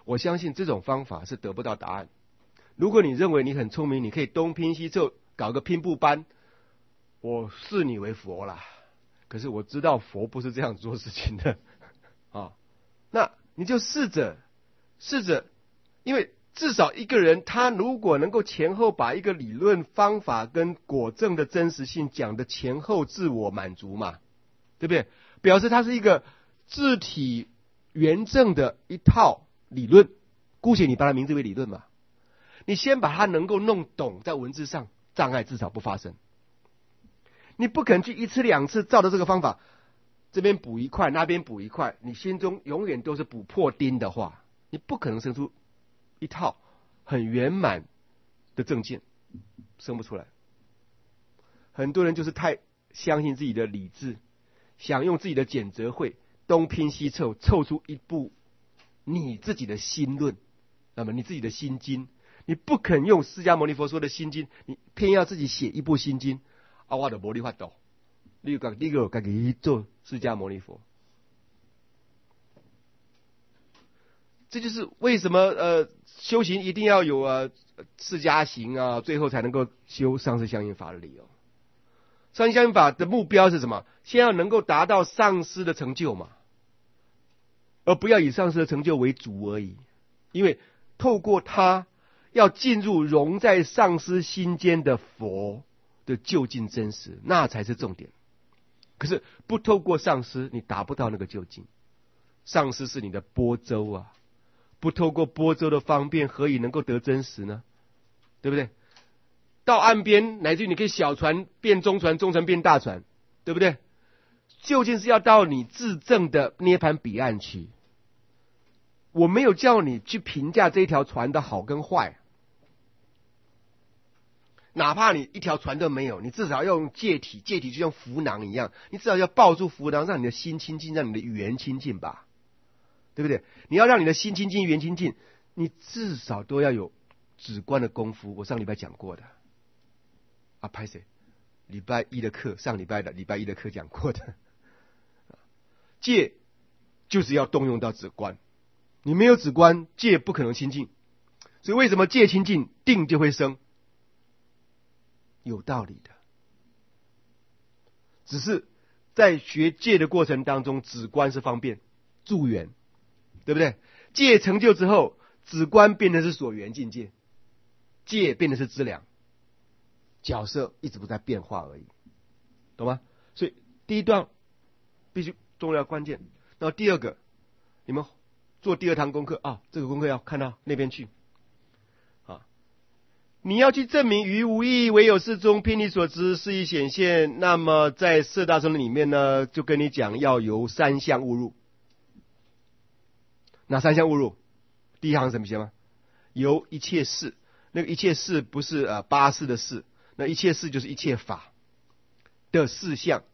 我相信这种方法是得不到答案。如果你认为你很聪明，你可以东拼西凑搞个拼布班，我视你为佛啦。可是我知道佛不是这样做事情的啊。那你就试着，因为至少一个人他如果能够前后把一个理论方法跟果证的真实性讲的前后自我满足嘛，对不对？表示它是一个自体圆证的一套理论，姑且你把它名字为理论嘛。你先把它能够弄懂，在文字上障碍至少不发生。你不可能去一次两次照着这个方法，这边补一块，那边补一块，你心中永远都是补破钉的话，你不可能生出一套很圆满的正见，生不出来。很多人就是太相信自己的理智，想用自己的简则会东拼西凑，凑出一部你自己的心论，那么你自己的心经，你不肯用释迦牟尼佛说的心经，你偏要自己写一部心经，我就没办法，你个自己做释迦牟尼佛。这就是为什么修行一定要有释迦行啊，最后才能够修上师相应法的理由。上师相应法的目标是什么？先要能够达到上师的成就嘛，而不要以上师的成就为主而已。因为透过他要进入融在上师心间的佛的究竟真实，那才是重点。可是不透过上师，你达不到那个究竟。上师是你的波舟啊，不透过波舟的方便，何以能够得真实呢？对不对？到岸边，乃至于你可以小船变中船，中船变大船，对不对？究竟是要到你自证的涅槃彼岸去。我没有叫你去评价这一条船的好跟坏，哪怕你一条船都没有，你至少要用戒体，戒体就像符囊一样，你至少要抱住符囊，让你的心清净，让你的语言清净吧，对不对？你要让你的心清净，语言清净，你至少都要有止观的功夫。我上礼拜讲过的拍谁？礼拜一的课，上礼拜一的课讲过的。戒就是要动用到止观，你没有止观，戒不可能清净。所以为什么戒清净，定就会生？有道理的。只是在学戒的过程当中，止观是方便助缘，对不对？戒成就之后，止观变成是所缘境界，戒变成是资粮，角色一直不在变化而已，懂吗？所以第一段必须重要关键。然后第二个，你们做第二堂功课这个功课要看到那边去你要去证明于无意义唯有是中，凭你所知是以显现。那么在四大乘里面呢，就跟你讲要由三项误入。哪三项误入？第一行什么写吗？由一切事，那个一切事不是八事的事，那一切事就是一切法的四项，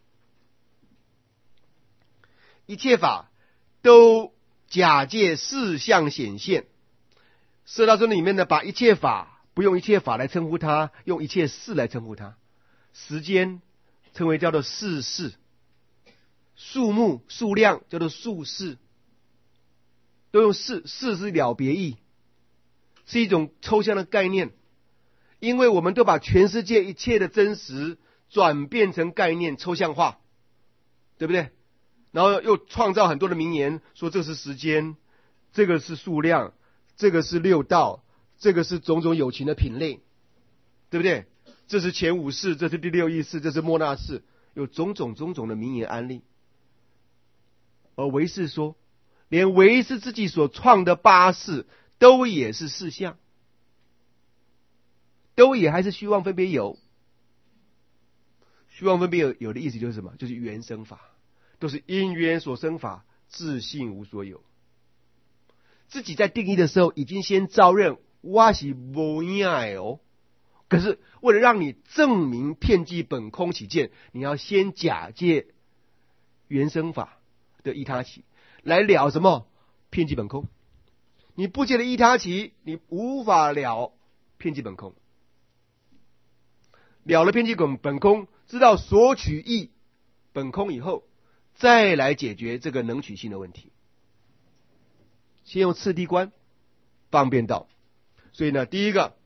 一切法都假借四项显现。四大乘里面呢，把一切法不用一切法来称呼它，用一切事来称呼它。时间称为叫做世事，数目数量叫做数事，都用事，事是了别意，是一种抽象的概念。因为我们都把全世界一切的真实转变成概念抽象化，对不对？然后又创造很多的名言，说这是时间，这个是数量，这个是六道，这个是种种有情的品类，对不对？这是前五世，这是第六意识，这是末那识，有种种的名言案例。而唯识说，连唯识自己所创的八识都也是四项，都也还是虚妄分别有。虚妄分别有的意思就是什么？就是缘生法，都是因缘所生法，自性无所有。自己在定义的时候已经先招认我是无影的可是为了让你证明遍计本空起见，你要先假借缘生法的依他起来了什么？遍计本空。你不借了依他起，你无法了遍计本空。了了遍计本空，知道所取义本空以后，再来解决这个能取性的问题。 先用次第观方便道。所以呢，第一个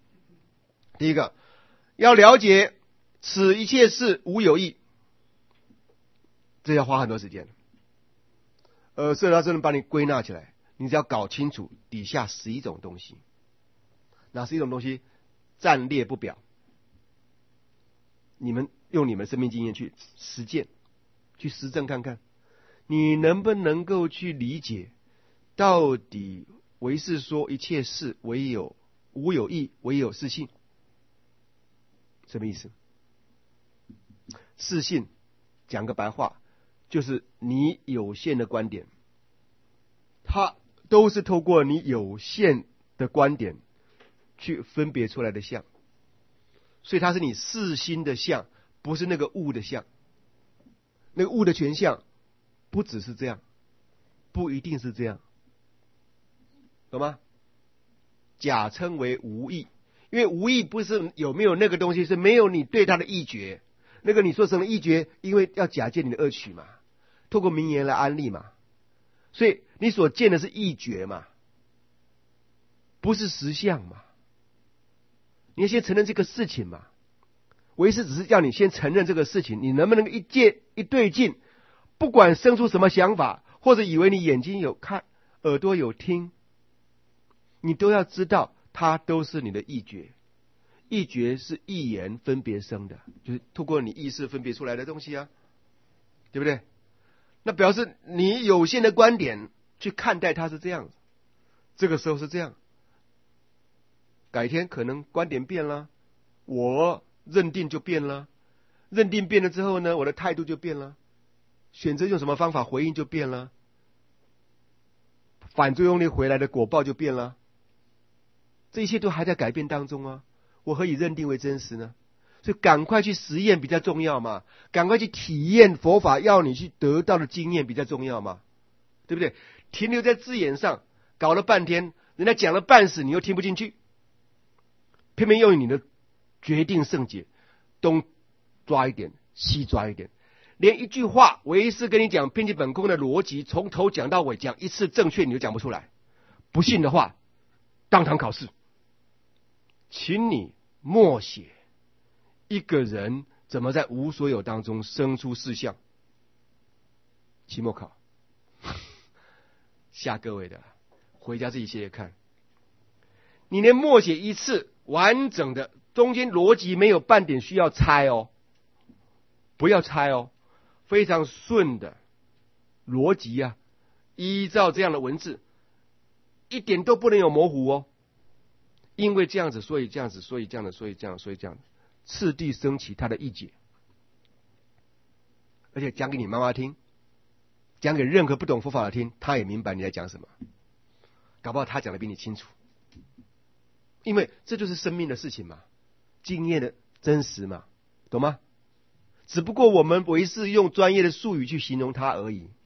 要了解此一切事无有义，这要花很多时间。所以他真的把你归纳起来，你只要搞清楚底下11种东西，哪11种东西暂列不表，你们用你们生命经验去实践，去实证看看，你能不能够去理解，到底唯是说一切事唯有无有义，唯有是性，什么意思？是性讲个白话，就是你有限的观点，它都是透过你有限的观点去分别出来的相，所以它是你视心的相，不是那个物的相。那个物的全相不只是这样，不一定是这样，懂吗？假称为无义，因为无义不是有没有那个东西，是没有你对它的意觉。那个你说成了意觉，因为要假借你的恶取嘛，透过名言来安利嘛，所以你所见的是意觉嘛，不是实相嘛。你要先承认这个事情嘛，唯是只是叫你先承认这个事情，你能不能一对劲，不管生出什么想法，或者以为你眼睛有看，耳朵有听，你都要知道，它都是你的意觉。意觉是意言分别生的，就是透过你意识分别出来的东西啊，对不对？那表示你有限的观点去看待它是这样，这个时候是这样，改天可能观点变了，我认定就变了，认定变了之后呢，我的态度就变了，选择用什么方法回应就变了，反作用力回来的果报就变了，这一切都还在改变当中啊。我何以认定为真实呢？所以赶快去实验比较重要嘛，赶快去体验佛法要你去得到的经验比较重要嘛，对不对？停留在字眼上搞了半天，人家讲了半死你又听不进去，偏偏用你的决定胜解，东抓一点西抓一点，连一句话唯一是跟你讲遍计本空的逻辑从头讲到尾，讲一次正确你就讲不出来，不信的话当场考试。请你默写一个人怎么在无所有当中生出事相，期末考吓各位的，回家自己写写看。你连默写一次完整的，中间逻辑没有半点需要猜哦，不要猜哦，非常顺的逻辑啊，依照这样的文字，一点都不能有模糊哦。因为这样子，所以这样子，所以这样的，所以这样，所以这样，次第升起他的意解，而且讲给你妈妈听，讲给任何不懂佛法的听，他也明白你在讲什么，搞不好他讲的比你清楚，因为这就是生命的事情嘛，经验的真实嘛，懂吗？只不过我们唯是用专业的术语去形容它而已。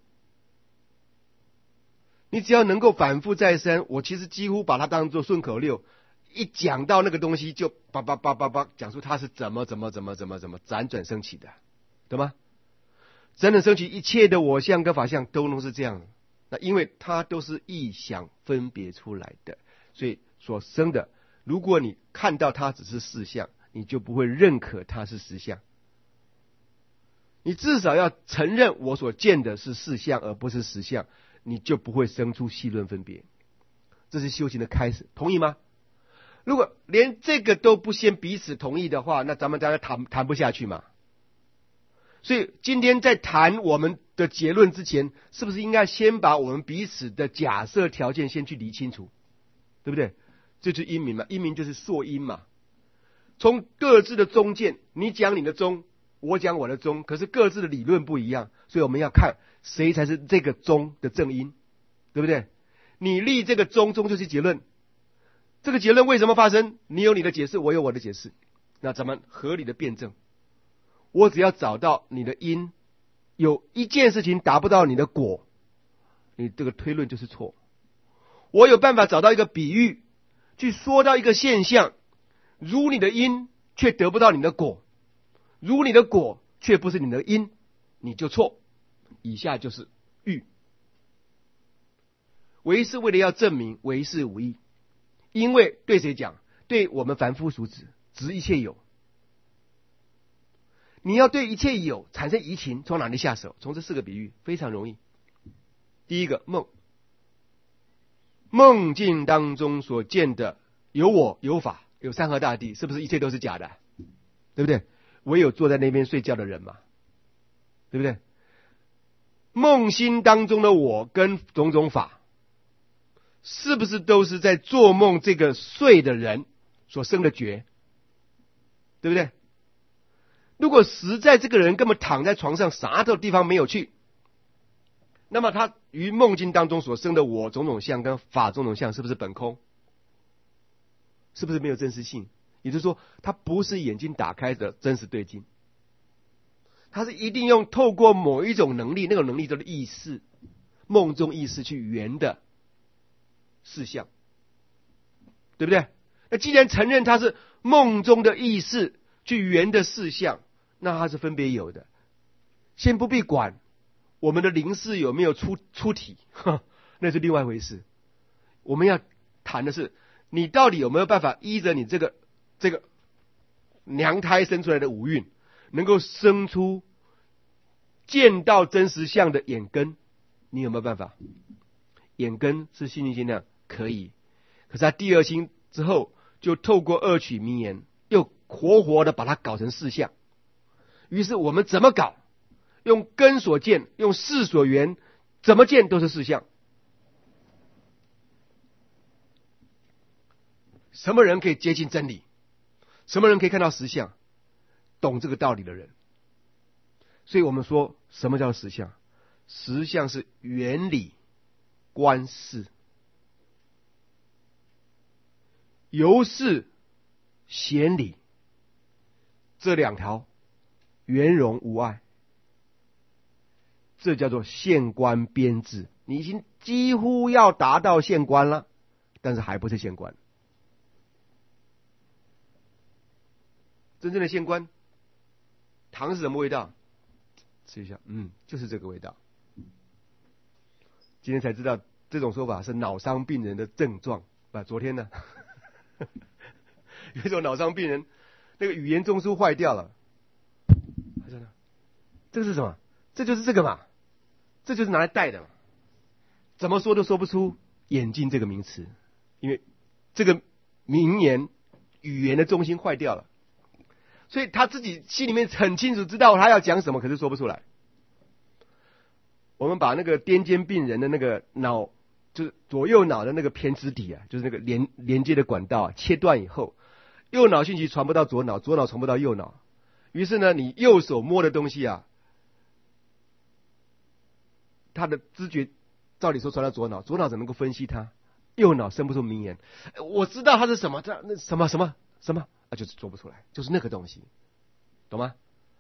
你只要能够反复再三，我其实几乎把它当作顺口溜，一讲到那个东西就叭叭叭叭叭讲出它是怎么辗转升起的，懂吗？辗转升起一切的我相跟法相都能是这样，那因为它都是意想分别出来的，所以所生的，如果你看到它只是事相，你就不会认可它是实相。你至少要承认我所见的是事相而不是实相，你就不会生出细论分别，这是修行的开始，同意吗？如果连这个都不先彼此同意的话，那咱们大家谈不下去嘛。所以今天在谈我们的结论之前，是不是应该先把我们彼此的假设条件先去理清楚，对不对？这就是因明嘛，因明就是溯因嘛。从各自的中见，你讲你的中，我讲我的中，可是各自的理论不一样，所以我们要看谁才是这个中的正因，对不对？你立这个中就是结论，这个结论为什么发生？你有你的解释，我有我的解释，那咱们合理的辩证。我只要找到你的因，有一件事情达不到你的果，你这个推论就是错。我有办法找到一个比喻，去说到一个现象，如你的因却得不到你的果，如你的果却不是你的因，你就错。以下就是喻。 唯是为了要证明唯是无益。因为对谁讲？对我们凡夫俗子，执一切有。你要对一切有产生疑情，从哪里下手？从这4个比喻非常容易。第一个，梦。梦境当中所见的有我有法有山河大地，是不是一切都是假的？对不对？唯有坐在那边睡觉的人嘛，对不对？梦心当中的我跟种种法，是不是都是在做梦这个睡的人所生的觉？对不对？如果实在这个人根本躺在床上啥的地方没有去，那么他于梦境当中所生的我种种相跟法种种相，是不是本空？是不是没有真实性？也就是说，他不是眼睛打开的真实对境，他是一定用透过某一种能力，那种能力叫做意识，梦中意识去圆的事项，对不对？那既然承认它是梦中的意识去圆的事项，那它是分别有的。先不必管我们的灵视有没有出体，那是另外一回事。我们要谈的是，你到底有没有办法依着你这个娘胎生出来的五蕴，能够生出见到真实相的眼根？你有没有办法？眼根是心灵心量可以，可是他第二心之后，就透过二取名言，又活活的把它搞成事相。于是我们怎么搞？用根所见，用事所缘，怎么见都是事相。什么人可以接近真理？什么人可以看到实相？懂这个道理的人。所以我们说，什么叫实相？实相是原理观事，由是显理，这两条圆融无碍，这叫做现观边智。你已经几乎要达到现观了，但是还不是现观。真正的现观，糖是什么味道？吃一下，就是这个味道。今天才知道这种说法是脑伤病人的症状。昨天呢，有一种脑伤病人，那个语言中枢坏掉了。他说呢，这个是什么？这就是这个嘛，这就是拿来戴的嘛。怎么说都说不出眼睛这个名词，因为这个名言语言的中心坏掉了。所以他自己心里面很清楚知道他要讲什么，可是说不出来。我们把那个癫痫病人的那个脑，就是左右脑的那个胼胝体啊，就是那个连接的管道啊，切断以后，右脑讯息传不到左脑，左脑传不到右脑。于是呢，你右手摸的东西啊，他的知觉照理说传到左脑，左脑怎么能够分析它？右脑生不出名言。我知道它是什么，那什么就是做不出来，就是那个东西，懂吗？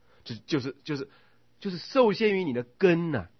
就是受限于你的根呐。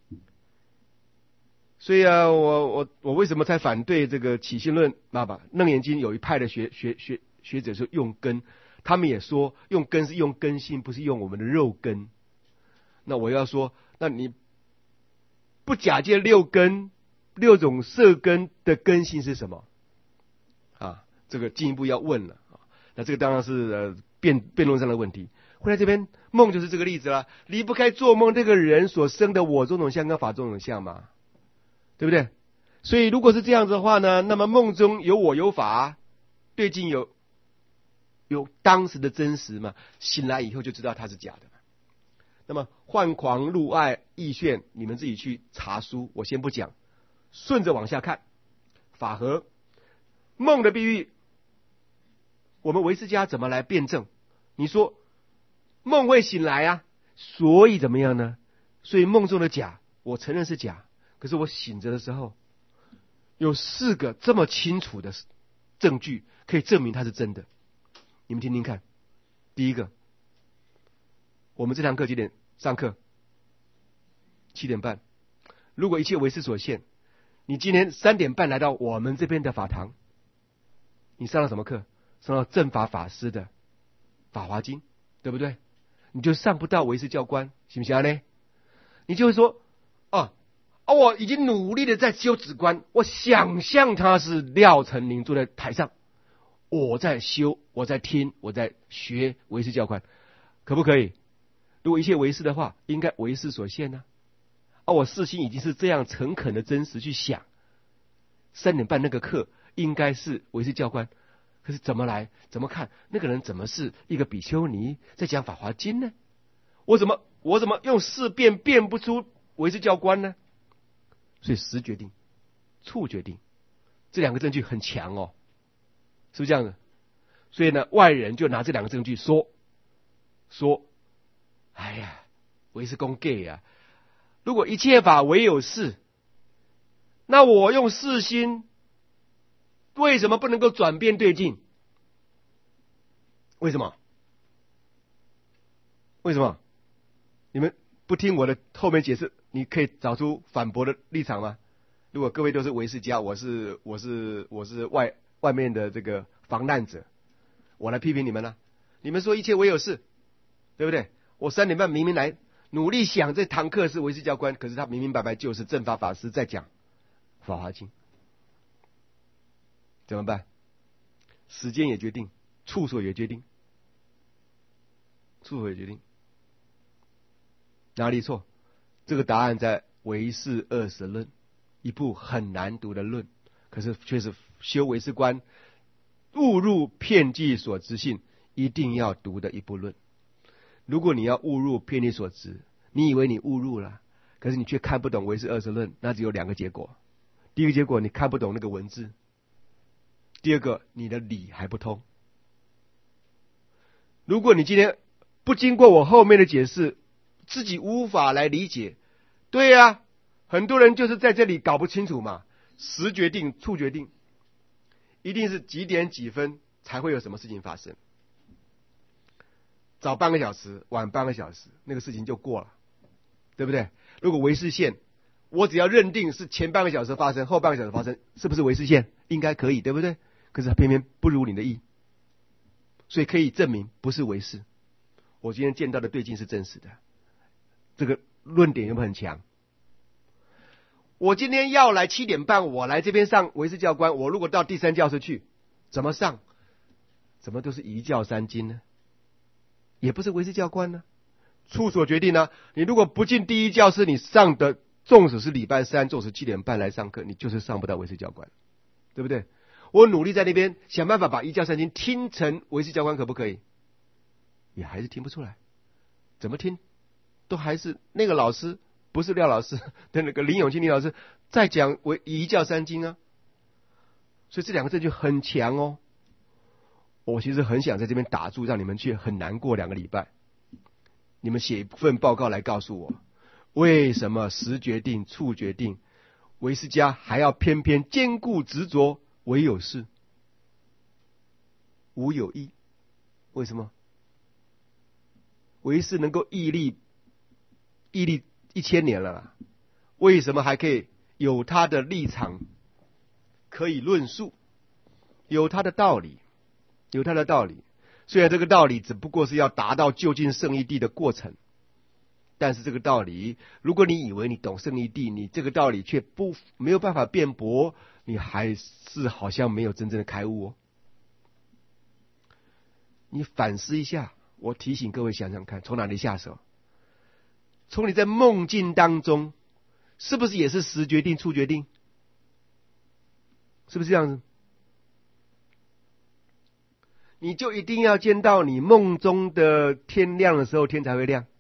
所以啊，我为什么才反对这个起信论？楞严经有一派的学者说用根，他们也说用根是用根性，不是用我们的肉根。那我要说，那你不假借六种色根的根性是什么？这个进一步要问了。那这个当然是辩论上的问题。回来这边梦就是这个例子啦，离不开做梦这个人所生的我种种相跟法种种相嘛，对不对？所以如果是这样子的话呢，那么梦中有我有法，对境有当时的真实嘛，醒来以后就知道它是假的。那么幻狂入爱意炫，你们自己去查书，我先不讲，顺着往下看。法和梦的比喻，我们唯识家怎么来辩证？你说梦会醒来啊，所以怎么样呢？所以梦中的假，我承认是假，可是我醒着的时候，有4个这么清楚的证据可以证明它是真的。你们听听看。第一个，我们这堂课几点上课？7点半。如果一切为识所限，你今天3点半来到我们这边的法堂，你上了什么课？上到正法法师的法华经，对不对？你就上不到唯识教官，行不行呢？你就会说， 我已经努力的在修止观，我想象他是廖成宁坐在台上，我在修，我在听，我在学唯识教观，可不可以？如果一切唯识的话，应该唯识所现呢。我事心已经是这样诚恳的真实去想，3点半那个课应该是唯识教观，可是怎么来怎么看，那个人怎么是一个比丘尼在讲法华经呢？我怎么用4遍辨不出唯识教观呢？所以识决定、处决定这2个证据很强哦，是不是这样的？所以呢，外人就拿这2个证据说，哎呀，唯识公 gay 啊！如果一切法唯有是，那我用四心为什么不能够转变对境？为什么？你们不听我的后面解释，你可以找出反驳的立场吗？如果各位都是唯识家，我是外面的这个防难者，我来批评你们了。你们说一切唯有是，对不对？我3点半明明来努力想这堂课是唯识教观，可是他明明白白就是正法法师在讲法华经，怎么办？时间也决定，处所也决定，哪里错？这个答案在唯识20论，一部很难读的论，可是却是修唯识观误入遍计所知性一定要读的一部论。如果你要误入遍计所知，你以为你误入了，可是你却看不懂唯识20论，那只有2个结果。第一个结果，你看不懂那个文字；第二个，你的理还不通。如果你今天不经过我后面的解释，自己无法来理解，对啊，很多人就是在这里搞不清楚嘛。识决定、处决定，一定是几点几分才会有什么事情发生。早半个小时，晚半个小时，那个事情就过了，对不对？如果唯识线，我只要认定是前半个小时发生，后半个小时发生，是不是唯识线？应该可以，对不对？可是它偏偏不如你的意，所以可以证明不是唯识。我今天见到的对境是真实的，这个论点有没有很强？我今天要来7点半，我来这边上唯识教观，我如果到第3教室去，怎么上？怎么都是一教3经呢？也不是唯识教观呢？处所决定呢？你如果不进第1教室，你上的纵使是礼拜3，纵使7点半来上课，你就是上不到唯识教观，对不对？我努力在那边想办法把1教3经听成唯识教观，可不可以？也还是听不出来，怎么听都还是那个老师，不是廖老师的那个林永清林老师在讲1教3经啊。所以这2个证据很强哦。我其实很想在这边打住，让你们去很难过2个礼拜。你们写一份报告来告诉我，为什么识决定、处决定，唯识家还要偏偏坚固执着唯有是，无有义？为什么？唯识能够屹立1000年了啦，为什么还可以有他的立场可以论述，有他的道理？虽然这个道理只不过是要达到就近圣义谛的过程，但是这个道理，如果你以为你懂圣义谛，你这个道理却没有办法辩驳，你还是好像没有真正的开悟哦。你反思一下，我提醒各位想想看，从哪里下手？从你在梦境当中，是不是也是识决定、处决定？是不是这样子？你就一定要见到你梦中的天亮的时候，天才会亮。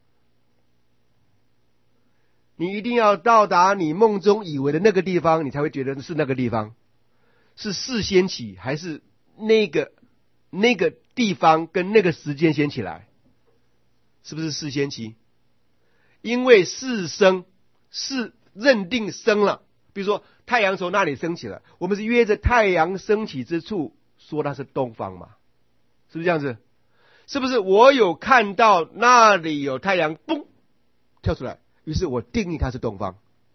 你一定要到达你梦中以为的那个地方，你才会觉得是那个地方。是事先起，还是那个地方跟那个时间先起来？是不是事先起？因为事生是认定生了，比如说太阳从那里升起了，我们是约着太阳升起之处说它是东方嘛，是不是这样子？是不是我有看到那里有太阳嘣跳出来，于是我定义它是东方？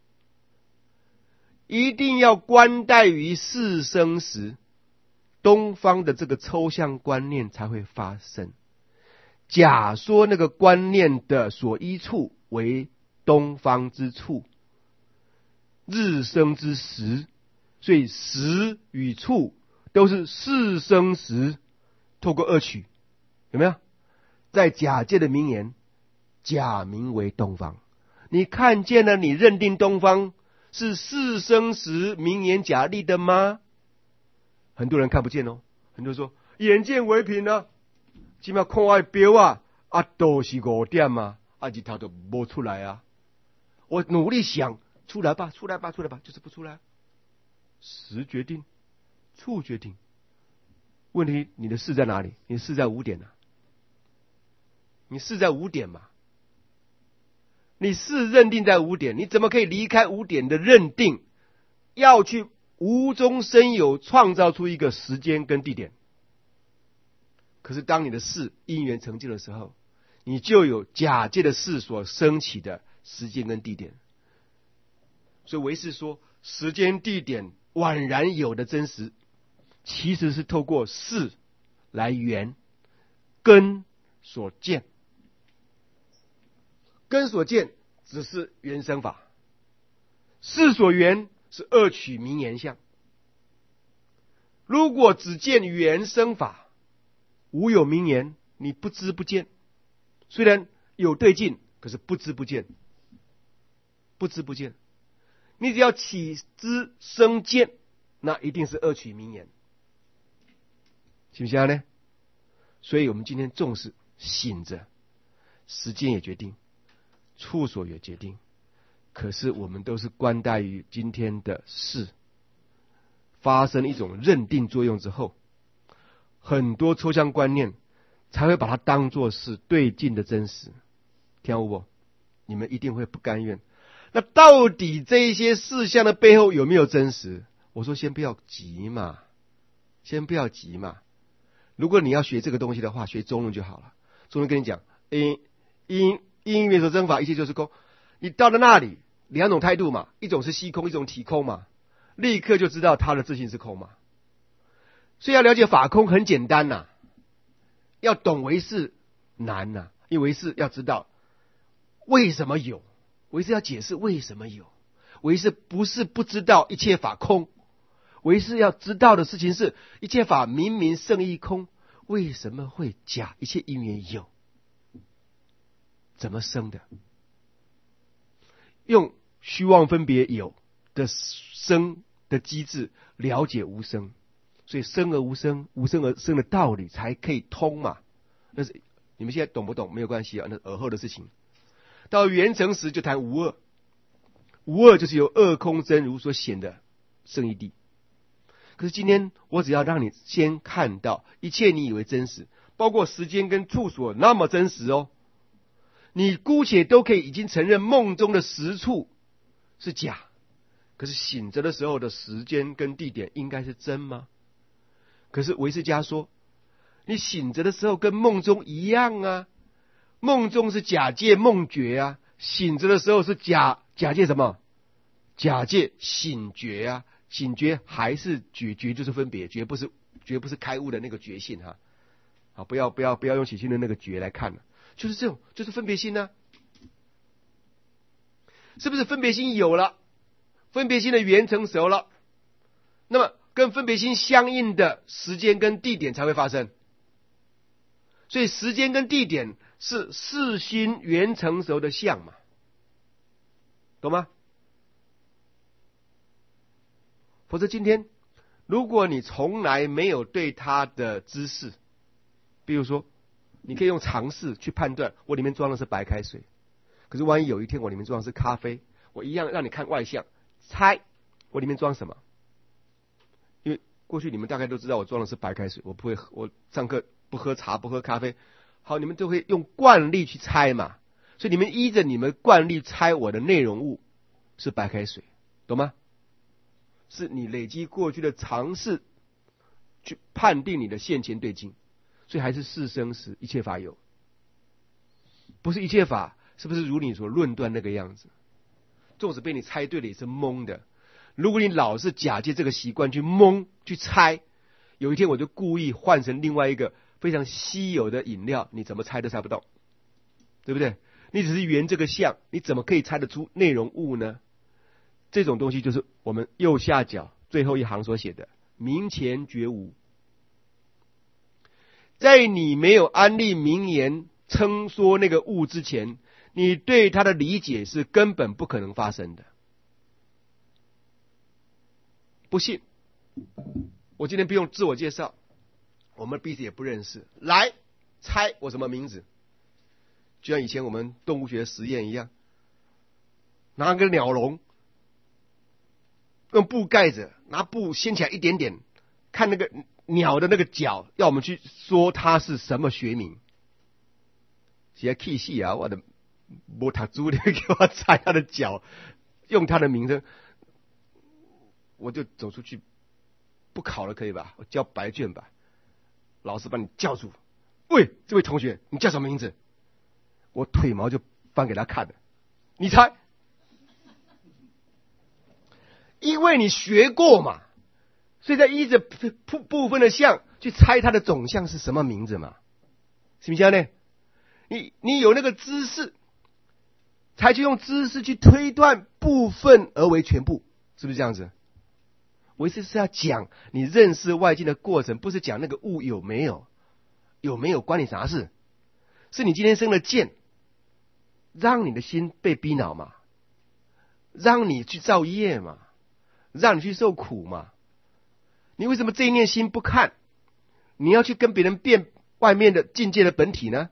一定要观待于事生时，东方的这个抽象观念才会发生。假说那个观念的所依处为东方之处， 日生之时，所以时与处都是是生时，透过二取，有没有？在假借的名言，假名为东方。你看见了，你认定东方是是生时名言假立的吗？很多人看不见哦，很多人说眼见为凭啊，起码看外表啊，都是5点啊，日头都没出来啊。我努力想出来吧，出来吧，出来吧，就是不出来。时决定，处决定。问题你的事在哪里？你的事在5点啊，你事在5点嘛。你是认定在5点，你怎么可以离开5点的认定，要去无中生有创造出一个时间跟地点？可是当你的事因缘成就的时候，你就有假借的事所升起的时间跟地点。所以唯识说，时间地点宛然有的真实，其实是透过事来圆根所见。根所见只是原生法，事所缘是二取名言相。如果只见原生法，无有名言，你不知不见。虽然有对境，可是不知不见，不知不见。你只要起知生见，那一定是二取名言，行不行呢？所以我们今天重视醒着，时间也决定，处所也决定，可是我们都是关待于今天的事发生一种认定作用之后，很多抽象观念才会把它当作是对境的真实。听有不？你们一定会不甘愿。那到底这些事项的背后有没有真实？我说先不要急嘛，先不要急嘛。如果你要学这个东西的话，学中论就好了。中论跟你讲，因缘所生法，一切就是空。你到了那里，2种态度嘛，一种是虚空，一种体空嘛，立刻就知道它的自性是空嘛。所以要了解法空很简单呐，要懂唯识难呐，因为唯识要知道为什么有，唯识要解释为什么有。唯识不是不知道一切法空，唯识要知道的事情是一切法明明胜义空，为什么会假？一切因缘有，怎么生的？用虚妄分别有的生的机制了解无生，所以生而无生，无生而生的道理才可以通嘛。那是你们现在懂不懂没有关系啊，那而后的事情。到圆成时就谈无二，无二就是由二空真如所显的胜义谛。可是今天我只要让你先看到一切你以为真实，包括时间跟处所那么真实哦，你姑且都可以已经承认梦中的实处是假，可是醒着的时候的时间跟地点应该是真吗？可是唯识家说，你醒着的时候跟梦中一样啊，梦中是假借梦觉啊，醒着的时候是假借什么？假借醒觉啊，醒觉还是觉就是分别，觉不是开悟的那个觉性哈。好，不要用起心的那个觉来看了，就是这种，就是分别心呢、是不是分别心有了，分别心的缘成熟了，那么跟分别心相应的时间跟地点才会发生。所以时间跟地点是事心缘成熟的相嘛，懂吗？否则今天如果你从来没有对它的知识，比如说你可以用常识去判断我里面装的是白开水，可是万一有一天我里面装的是咖啡，我一样让你看外相，猜我里面装什么。因为过去你们大概都知道我装的是白开水，我不会，我上课不喝茶不喝咖啡，好，你们都会用惯例去猜嘛，所以你们依着你们惯例猜我的内容物是白开水，懂吗？是你累积过去的常识去判定你的现前对境，所以还是事生时一切法有，不是一切法是不是如你所论断那个样子？纵使被你猜对了也是蒙的。如果你老是假借这个习惯去蒙去猜，有一天我就故意换成另外一个非常稀有的饮料，你怎么猜都猜不到，对不对？你只是圆这个相，你怎么可以猜得出内容物呢？ 这种东西就是我们右下角最后一行所写的明前觉无。在你没有安立名言称说那个物之前，你对它的理解是根本不可能发生的。不信，我今天不用自我介绍，我们彼此也不认识，来猜我什么名字，就像以前我们动物学实验一样，拿个鸟笼用布盖着，拿布掀起来一点点，看那个鸟的那个脚，要我们去说它是什么学名。现在气死啊！我的没读书的给我猜它的脚，用它的名称，我就走出去，不考了可以吧？我交白卷吧。老师把你叫住，喂，这位同学，你叫什么名字？我腿毛就翻给他看的，你猜？因为你学过嘛，所以在依着部分的像去猜它的总像是什么名字嘛，是不是这样呢？你有那个知识，才去用知识去推断部分而为全部，是不是这样子？我意思是要讲你认识外境的过程，不是讲那个物有没有关你啥事，是你今天生了见，让你的心被逼恼嘛，让你去造业嘛，让你去受苦嘛。你为什么这一念心不看？你要去跟别人辩外面的境界的本体呢？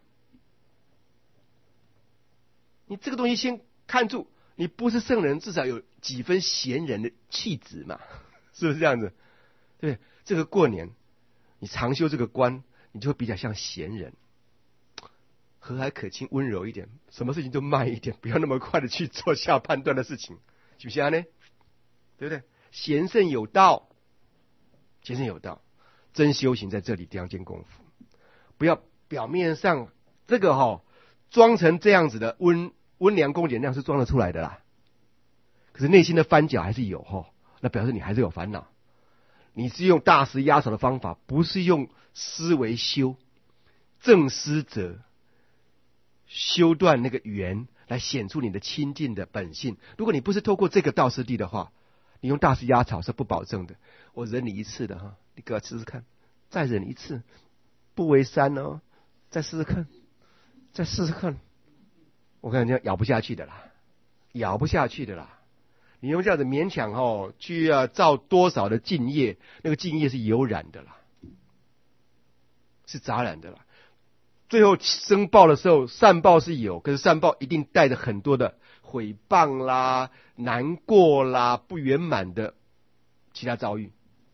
你这个东西先看住，你不是圣人，至少有几分贤人的气质嘛，是不是这样子？对，这个过年你常修这个观，你就会比较像贤人，和蔼可亲，温柔一点，什么事情都慢一点，不要那么快的去做下判断的事情，是不是呢？对不对？贤圣有道，贤圣有道，真修行在这里第二件功夫，不要表面上这个装成这样子的温良恭俭让是装得出来的啦，可是内心的翻搅还是有那表示你还是有烦恼。你是用大师压手的方法，不是用思维修正思者修断那个缘来显出你的清净的本性。如果你不是透过这个道师地的话，你用大师压草是不保证的。我忍你一次的你给我试试看，再忍一次不为三哦，再试试看，再试试看，我看人家咬不下去的啦，咬不下去的啦。你用这样子勉强去造多少的净业，那个净业是有染的啦，是杂染的啦。最后生报的时候，善报是有，可是善报一定带着很多的毁谤啦、难过啦、不圆满的其他遭遇，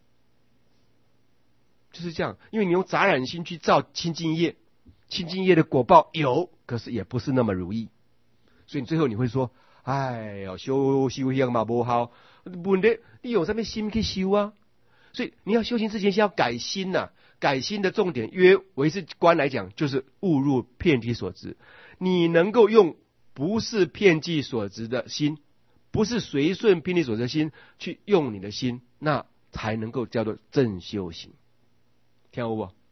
就是这样。因为你用杂染心去造清净业，清净业的果报有，可是也不是那么如意，所以最后你会说：哎呦，修行嘛不好，问题你用什么心去修啊？所以你要修行之前先要改心呐，改心的重点，约唯识观来讲，就是误入遍计所执。你能够用不是遍计所执的心，不是随顺遍计所执的心去用你的心，那才能够叫做正修行。听懂不？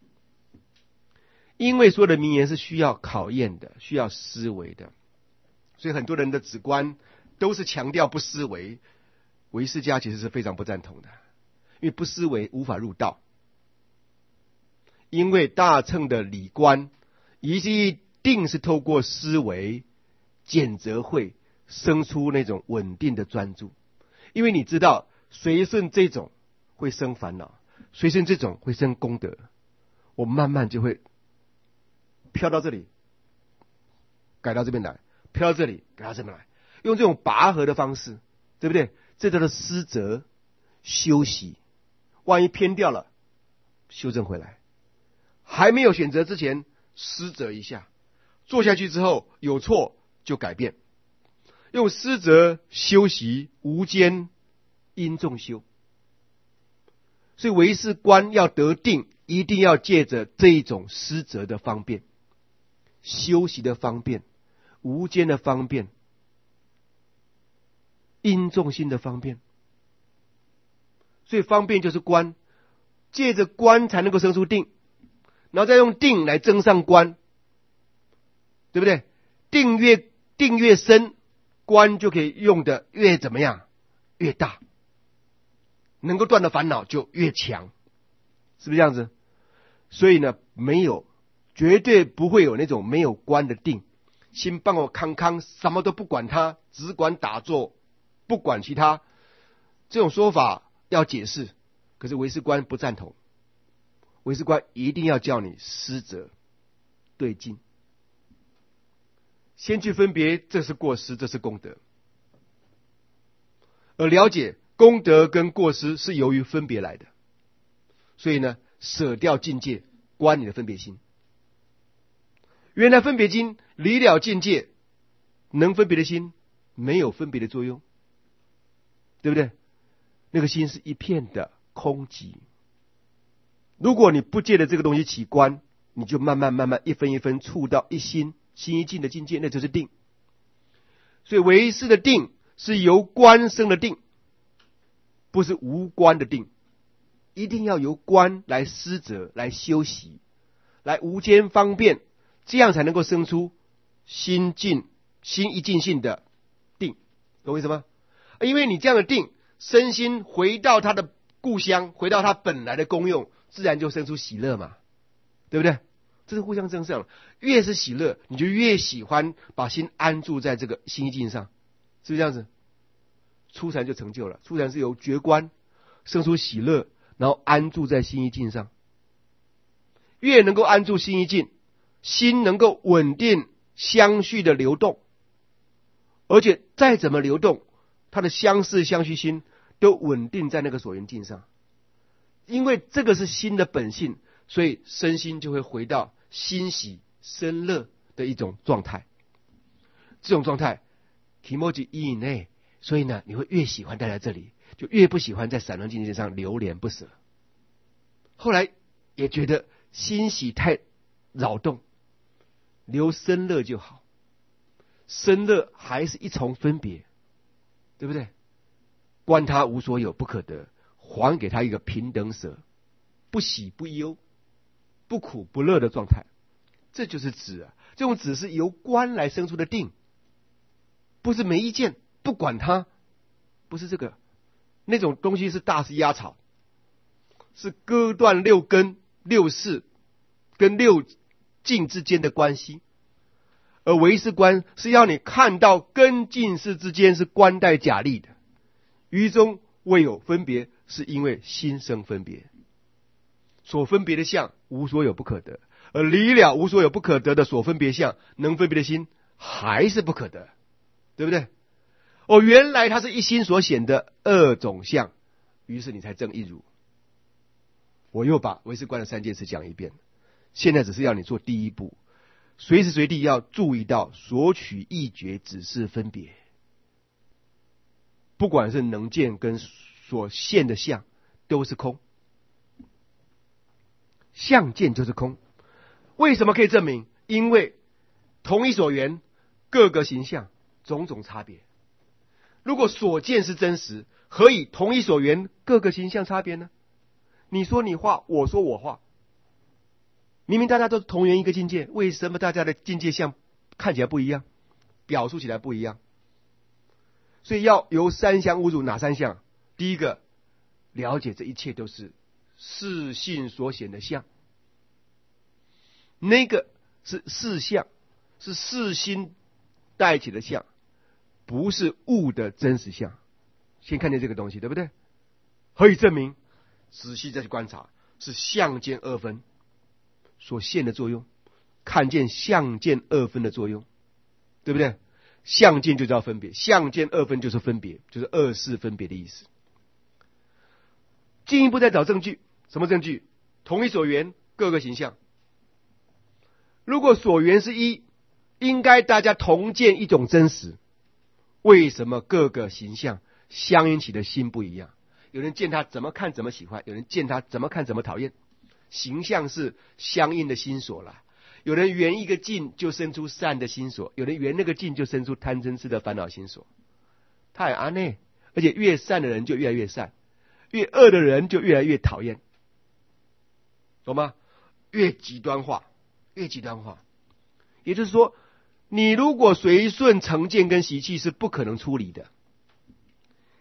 因为所有的名言是需要考验的，需要思维的，所以很多人的止观都是强调不思维，唯识家其实是非常不赞同的，因为不思维无法入道。因为大乘的理观一定是透过思维检则会生出那种稳定的专注，因为你知道随顺这种会生烦恼，随顺这种会生功德，我慢慢就会飘到这里改到这边来，飘到这里改到这边来，用这种拔河的方式，对不对？这叫做思则休息，万一偏掉了修正回来，还没有选择之前思则一下，做下去之后有错就改变，用思则修习无间因众修。所以唯识观要得定，一定要借着这一种思则的方便，修习的方便，无间的方便，因众心的方便。所以方便就是观，借着观才能够生出定，然后再用定来增上观，对不对？定越深，观就可以用的越怎么样？ 越大，能够断的烦恼就越强，是不是这样子？所以呢，绝对不会有那种没有观的定，心帮我康康，什么都不管它，只管打坐，不管其他，这种说法要解释，可是唯识观不赞同。唯识观一定要叫你思则对境，先去分别这是过失，这是功德，而了解功德跟过失是由于分别来的，所以呢，舍掉境界，观你的分别心。原来分别心离了境界，能分别的心没有分别的作用，对不对？那个心是一片的空寂。如果你不借着这个东西起观，你就慢慢一分一分触到一心一境的境界，那就是定。所以唯识的定是由观生的定，不是无观的定，一定要由观来思则，来修习，来无间方便，这样才能够生出心一境性的定，懂我意思吗？因为你这样的定，身心回到它的故乡，回到它本来的功用，自然就生出喜乐嘛，对不对？这是互相正向，越是喜乐，你就越喜欢把心安住在这个心一境上，是不是这样子？初禅就成就了，初禅是由觉观生出喜乐，然后安住在心一境上，越能够安住心一境，心能够稳定相续的流动，而且再怎么流动，它的相似相续心都稳定在那个所缘境上，因为这个是心的本性，所以身心就会回到欣喜生乐的一种状态。这种状态提摩吉以内，所以呢，你会越喜欢待在这里，就越不喜欢在散乱境界上流连不舍。后来也觉得欣喜太扰动，留生乐就好，生乐还是一重分别，对不对？观他无所有不可得，还给他一个平等舍，不喜不忧，不苦不乐的状态，这就是止啊。这种止是由观来生出的定，不是没意见，不管它，不是这个，那种东西是大势压草，是割断六根六识跟六境之间的关系，而唯识观是要你看到根境识之间是关带假立的，于中未有分别，是因为心生分别，所分别的相无所有不可得，而离了无所有不可得的所分别相，能分别的心还是不可得，对不对？原来它是一心所显的二种相，于是你才证一如。我又把唯识观的三件事讲一遍，现在只是要你做第一步，随时随地要注意到所取意觉只是分别，不管是能见跟所现的相都是空，相见就是空。为什么可以证明？因为同一所缘，各个形象，种种差别。如果所见是真实，何以同一所缘各个形象差别呢？你说你画，我说我画，明明大家都是同源一个境界，为什么大家的境界相看起来不一样，表述起来不一样？所以要由三相悟入。哪三相？第一个，了解这一切都是视性所显的相，那个是视相，是视心带起的相，不是物的真实相。先看见这个东西，对不对？何以证明？仔细再去观察，是相见二分所现的作用，看见相见二分的作用，对不对？相见就叫分别，相见二分就是分别，就是二事分别的意思。进一步再找证据，什么证据？同一所缘，各个形象。如果所缘是一，应该大家同见一种真实，为什么各个形象相应起的心不一样？有人见他怎么看怎么喜欢，有人见他怎么看怎么讨厌，形象是相应的心所了。有人缘一个境就生出善的心所，有人缘那个境就生出贪嗔痴的烦恼心所。太安内，而且越善的人就越来越善，越恶的人就越来越讨厌，懂吗？越极端化，越极端化。也就是说，你如果随顺成见跟习气是不可能出离的。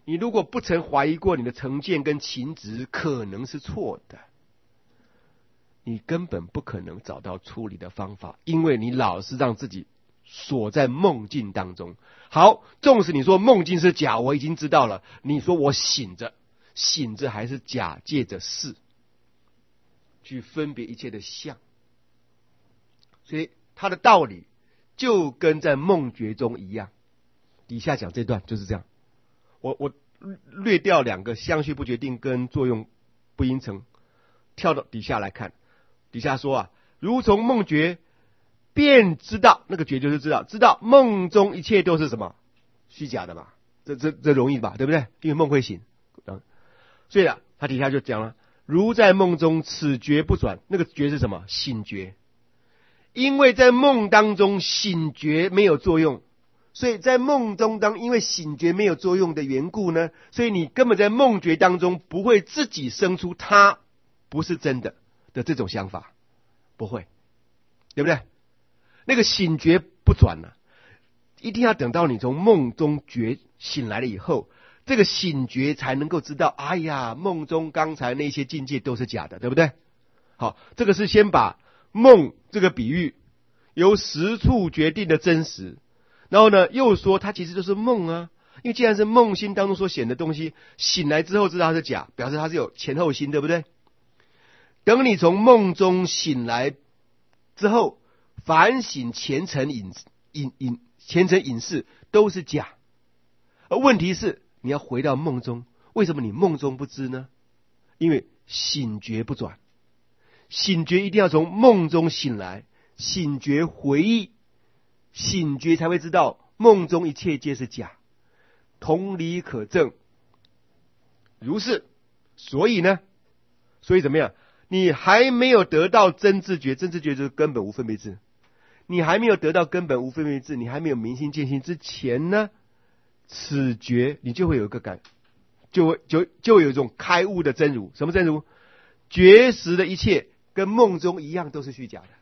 你如果不曾怀疑过你的成见跟情执可能是错的，你根本不可能找到处理的方法，因为你老是让自己锁在梦境当中。好，纵使你说梦境是假，我已经知道了，你说我醒着还是假借着视去分别一切的相，所以它的道理就跟在梦觉中一样。底下讲这段就是这样，我略掉两个相续不决定跟作用不因成，跳到底下来看。底下说啊，如从梦觉便知道，那个觉就是知道梦中一切都是什么虚假的嘛，这容易吧，对不对？因为梦会醒，所以啊，他底下就讲了，如在梦中此觉不转，那个觉是什么？醒觉。因为在梦当中醒觉没有作用，所以在梦中因为醒觉没有作用的缘故呢，所以你根本在梦觉当中不会自己生出它不是真的这种想法，不会，对不对？那个醒觉不转了，一定要等到你从梦中觉醒来了以后，这个醒觉才能够知道，哎呀，梦中刚才那些境界都是假的，对不对？好，这个是先把梦这个比喻由实处决定的真实，然后呢又说它其实就是梦啊，因为既然是梦心当中所显的东西，醒来之后知道它是假，表示它是有前后心，对不对？等你从梦中醒来之后，反省前尘隐士都是假，而问题是你要回到梦中，为什么你梦中不知呢？因为醒觉不转，醒觉一定要从梦中醒来，醒觉回忆，醒觉才会知道梦中一切皆是假，同理可证。如是，所以怎么样？你还没有得到真知觉，真知觉就是根本无分别智。你还没有得到根本无分别智，你还没有明心见性之前呢，此觉你就会有一个就有一种开悟的真如。什么真如？觉识的一切跟梦中一样都是虚假的。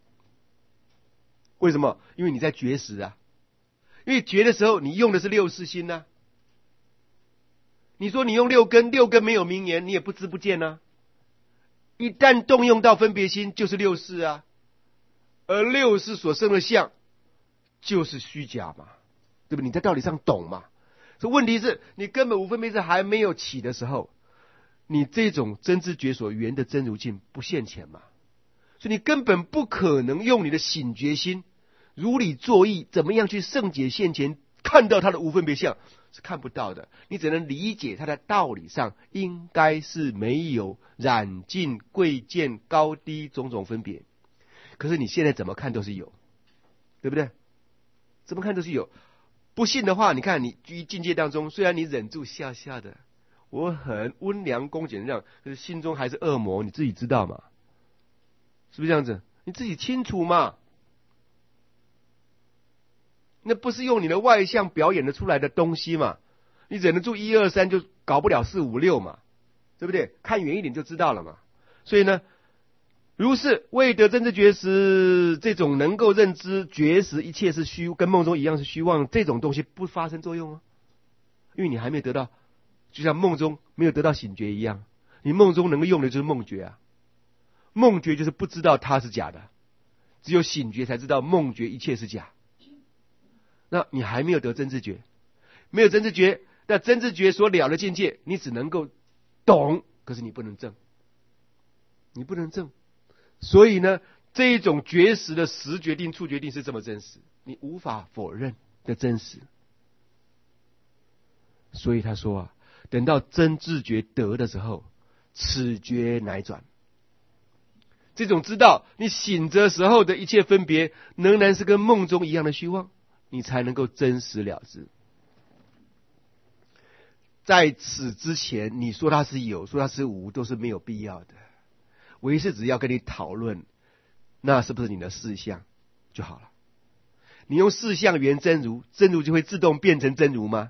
为什么？因为你在觉识啊，因为觉的时候你用的是六识心啊。你说你用六根没有名言，你也不知不见啊。一旦动用到分别心，就是六识啊，而六识所生的相就是虚假嘛，对不对？你在道理上懂嘛？所以问题是你根本无分别智还没有起的时候，你这种真知觉所缘的真如境不现前嘛，所以你根本不可能用你的醒觉心如理作意，怎么样去圣解现前，看到它的无分别相是看不到的。你只能理解它的道理上应该是没有染净贵贱高低种种分别，可是你现在怎么看都是有，对不对？怎么看都是有。不信的话，你看你居境界当中，虽然你忍住笑笑的，我很温良恭俭让，可是心中还是恶魔，你自己知道嘛？是不是这样子？你自己清楚嘛？那不是用你的外相表演的出来的东西嘛？你忍得住1、2、3，就搞不了4、5、6嘛，对不对？看远一点就知道了嘛。所以呢，如是未得真知觉识，这种能够认知觉识一切是虚，跟梦中一样是虚妄，这种东西不发生作用啊，因为你还没有得到，就像梦中没有得到醒觉一样，你梦中能够用的就是梦觉啊。梦觉就是不知道它是假的，只有醒觉才知道梦觉一切是假。那你还没有得真知觉，没有真知觉，那真知觉所了的境界，你只能够懂，可是你不能证，你不能证。所以呢，这一种觉识的实决定、处决定是这么真实，你无法否认的真实。所以他说啊，等到真知觉得的时候，此觉乃转。这种知道你醒着时候的一切分别，仍然是跟梦中一样的虚妄，你才能够真实了知。在此之前，你说它是有，说它是无，都是没有必要的。唯是只要跟你讨论，那是不是你的事相就好了？你用事相圆真如，真如就会自动变成真如吗？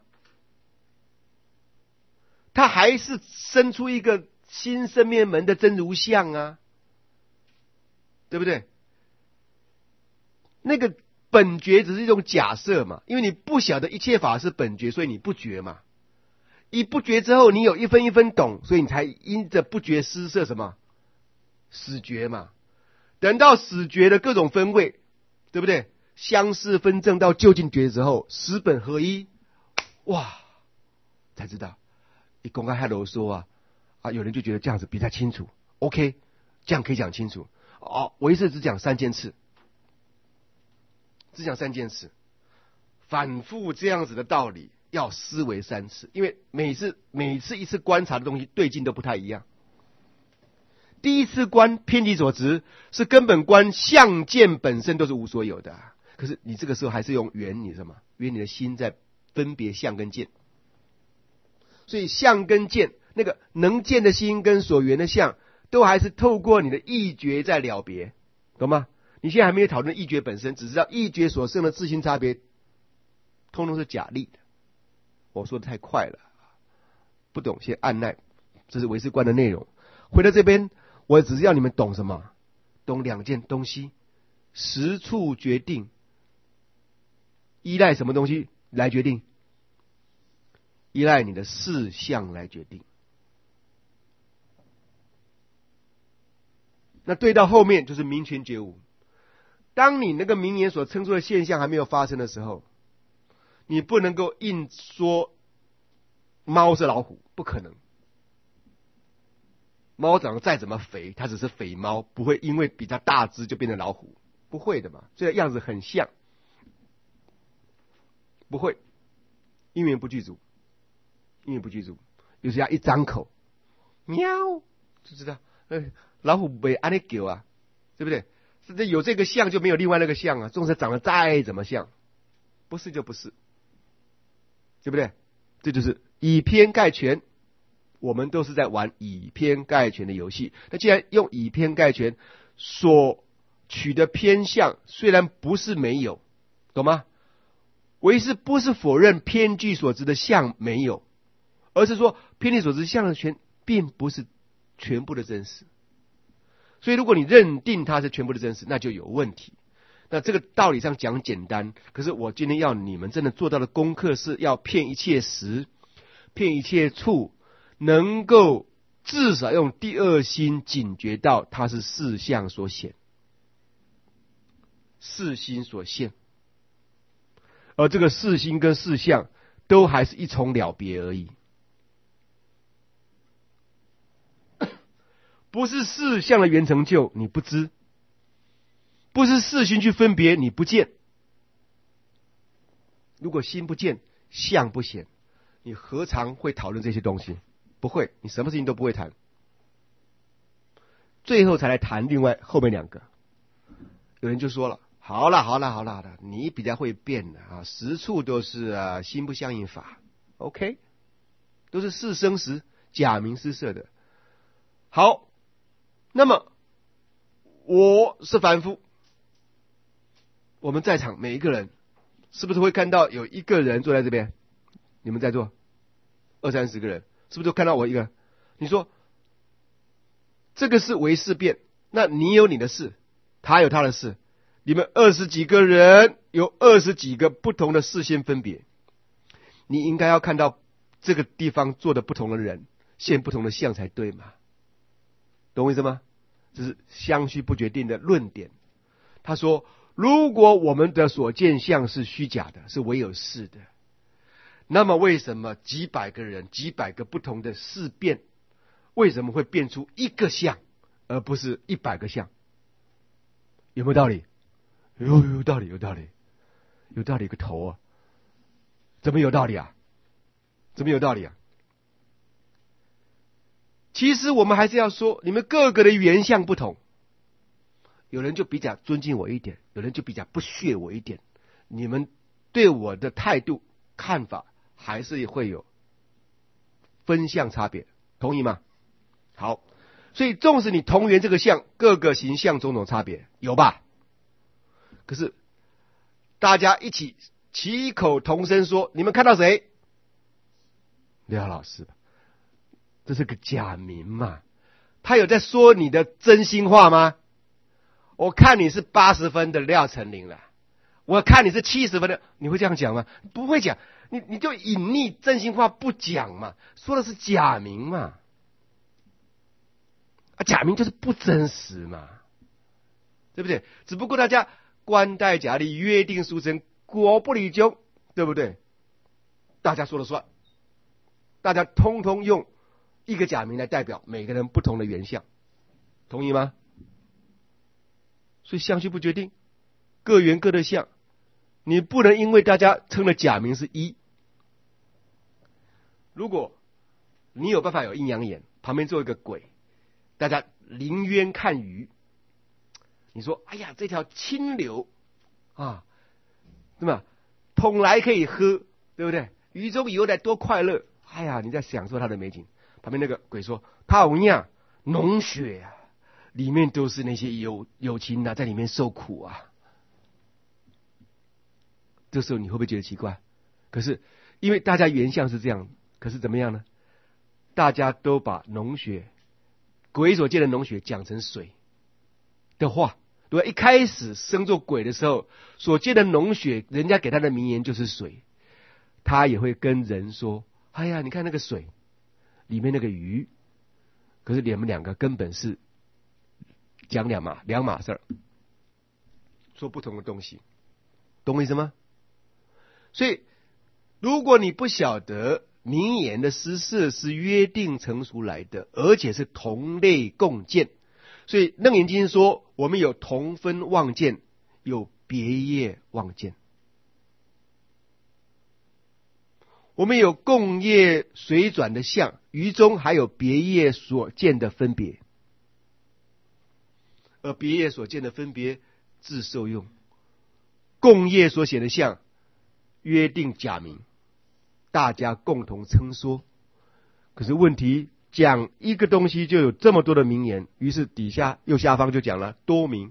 它还是生出一个新生灭门的真如相啊，对不对？那个本觉只是一种假设嘛，因为你不晓得一切法是本觉，所以你不觉嘛。 一不觉之后，你有一分一分懂，所以你才因着不觉施设什么始觉嘛。等到始觉的各种分位，对不对？相似分正到究竟觉之后，十本合一，哇，才知道。你公开还啰嗦有人就觉得这样子比较清楚。OK， 这样可以讲清楚。我一次只讲3件事，反复这样子的道理要思维3次，因为每次一次观察的东西对境都不太一样。第一次观偏离所执，是根本观相见本身都是无所有的可是你这个时候还是用缘你什么？缘你的心在分别相跟见。所以相跟见，那个能见的心跟所缘的相，都还是透过你的意觉在了别，懂吗？你现在还没有讨论意觉本身，只知道意觉所生的自心差别，通通是假立的。我说的太快了，不懂先按捺。这是唯识观的内容。回到这边，我只是要你们懂什么？懂2件东西：实处决定，依赖什么东西来决定？依赖你的事项来决定。那对到后面就是明权觉悟。当你那个明言所称出的现象还没有发生的时候，你不能够硬说猫是老虎，不可能。猫长得再怎么肥，它只是肥猫，不会因为比较大只就变成老虎，不会的嘛。这个样子很像，不会，因缘不具足，有时要一张口，喵就知道，老虎不会安尼叫对不对？甚至有这个像就没有另外那个像纵使长得再怎么像，不是就不是，对不对？这就是以偏概全。我们都是在玩以偏概全的游戏。那既然用以偏概全，所取的偏向虽然不是没有，懂吗？唯识不是否认偏据所知的相没有，而是说偏离所知相的并不是全部的真实。所以如果你认定它是全部的真实，那就有问题。那这个道理上讲简单，可是我今天要你们真的做到的功课是要骗一切时，骗一切处，能够至少用第二心警觉到它是事相所显，事心所现，而这个事心跟事相都还是一重了别而已，不是事相的原成就你不知，不是事心去分别你不见。如果心不见，相不显，你何尝会讨论这些东西？不会，你什么事情都不会谈，最后才来谈另外后面2个。有人就说了，好了，你比较会变的实处都是心不相应法 ，OK， 都是事生时假名施设的。好，那么我是凡夫，我们在场每一个人是不是会看到有一个人坐在这边？你们在座20-30个人，是不是都看到我一个？你说这个是唯识辩，那你有你的事，他有他的事，你们20几个人有20几个不同的视线分别，你应该要看到这个地方坐的不同的人现不同的相才对嘛？懂我意思吗？这是相续不决定的论点。他说，如果我们的所见相是虚假的，是唯有是的，那么为什么几百个人几百个不同的事变，为什么会变出一个相而不是100个相？有没有道理？有道理个头怎么有道理啊？其实我们还是要说，你们各个的原相不同，有人就比较尊敬我一点，有人就比较不屑我一点，你们对我的态度看法还是会有分相差别，同意吗？好，所以纵使你同源这个相，各个形象种种差别有吧？可是大家一起齐口同声说，你们看到谁？廖老师吧，这是个假名嘛，他有在说你的真心话吗？我看你是80分的廖成林了， 我看你是70分的，你会这样讲吗？不会讲，你就隐匿真心话不讲嘛，说的是假名嘛，假名就是不真实嘛，对不对？只不过大家官代假立，约定俗成，果不离究，对不对？大家说了算，大家通通用一个假名来代表每个人不同的原相，同意吗？所以相续不决定，各圆各的相，你不能因为大家称的假名是一。如果你有办法有阴阳眼，旁边做一个鬼，大家临渊看鱼，你说哎呀这条清流啊，对吧？桶来可以喝，对不对？鱼中游来多快乐，哎呀你在享受它的美景。旁边那个鬼说他有样脓血啊，里面都是那些有情啊，在里面受苦啊。这时候你会不会觉得奇怪？可是因为大家原相是这样，可是怎么样呢？大家都把脓血，鬼所见的脓血讲成水的话，对吧？一开始生做鬼的时候所见的脓血，人家给他的名言就是水，他也会跟人说哎呀你看那个水里面那个鱼，可是你们两个根本是讲两码事儿，说不同的东西，懂我意思吗？所以如果你不晓得名言的施设是约定成熟来的，而且是同类共见，所以楞严经说我们有同分妄见，有别业妄见，我们有共业随转的相，于中还有别业所见的分别，而别业所见的分别自受用，共业所显的相约定假名，大家共同称说。可是问题讲一个东西就有这么多的名言，于是底下右下方就讲了多名。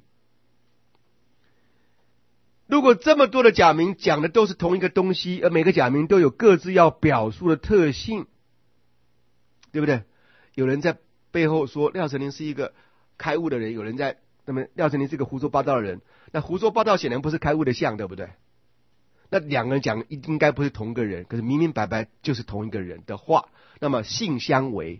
如果这么多的假名讲的都是同一个东西，而每个假名都有各自要表述的特性，对不对？有人在背后说廖成林是一个开悟的人，有人在那么廖成林是一个胡说八道的人，那胡说八道显然不是开悟的相，对不对？那两个人讲应该不是同一个人，可是明明白白就是同一个人的话，那么性相违，